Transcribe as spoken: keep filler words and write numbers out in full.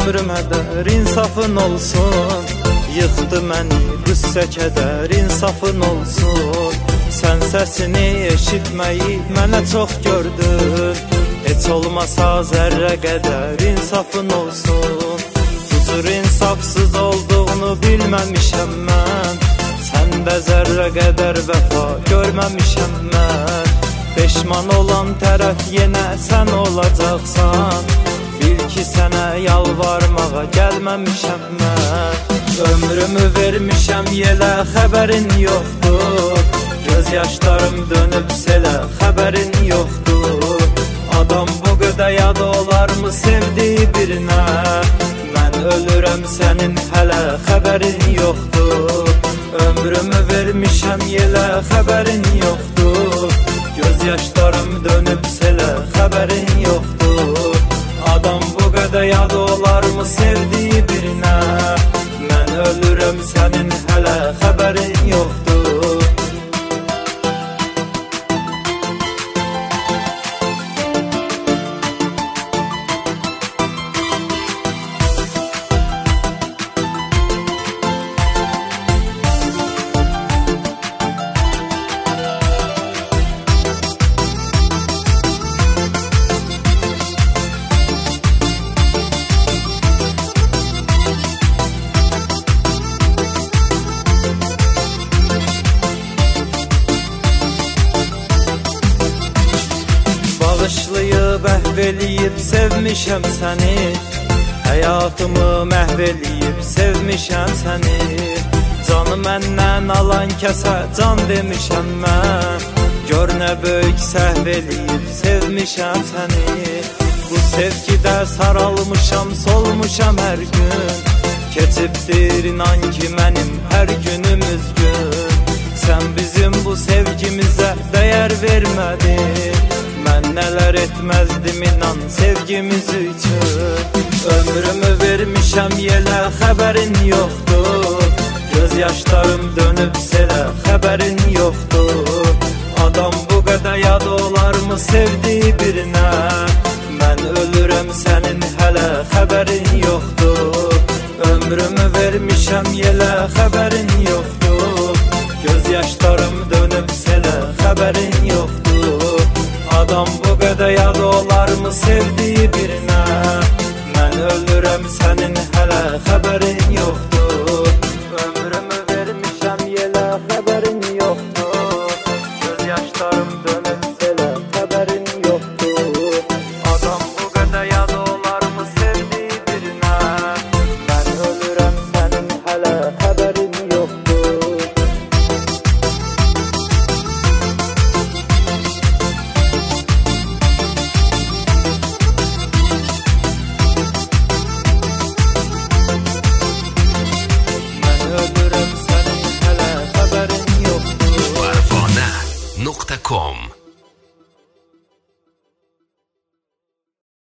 ömrümə dər insafın olsun. Yıxdı məni qüssə kədər insafın olsun. Sən səsini eşitməyi mənə çox gördün. Heç olmasa zərrə qədər insafın olsun. Huzur insafsız olduğunu bilməmişəm mən. Səndə zərrə qədər vəfa görməmişəm mən. Peşman olan tərəf yenə sən olacaqsan. Bil ki sənə yalvarmağa gəlməmişəm mən. Ömrümü vermişəm yelə xəbərin yoxdur. Göz yaşlarım dönüb selə xəbərin yoxdur. Adam bu qədər yad olarmı sevdiyi birinə? Mən ölürəm sənin hələ xəbərin yoxdur. Ömrümü vermişəm yelə xəbərin yoxdur. Göz yaşlarım dönüb selə xəbərin yoxdur. Adam bu qədər yad olarmı sevdiyi birinə? Mən ölürəm sənin hələ xəbərin yoxdur. Bağışlayıb əhv eləyib sevmişəm səni. Həyatımı məhv eləyib sevmişəm səni. Canı məndən alan kəsə can demişəm mən. Gör nə böyük səhv eləyib sevmişəm səni. Bu sevgidə saralmışam, solmuşam hər gün. Keçibdir inan ki mənim hər günüm üzgün. Sən bizim bu sevgimizə dəyər vermədin. Mən nələr etməzdim inan sevgimiz üçün. Ömrümü vermişəm yelə xəbərin yoxdur. Göz yaşlarım dönüb selə xəbərin yoxdur. Adam bu qədər yad olarmı sevdiyi birinə? Mən ölürəm sənin hələ xəbərin yoxdur. Ömrümü vermişəm yelə xəbərin yoxdur. Göz yaşlarım dönüb selə xəbərin yoxdur. Adam bu qədər yad olarmı sevdiyi birinə? Mən ölürəm sənin hələ xəbərin yoxdur. Ömrümü vermişəm yelə xəbərin yoxdur. Göz yaşlarım dönüb selə xəbərin yoxdur. Adam bu qədər yad olarmı sevdiyi birinə? Mən ölürəm sənin hələ xəbərin yoxdur. نقطة كوم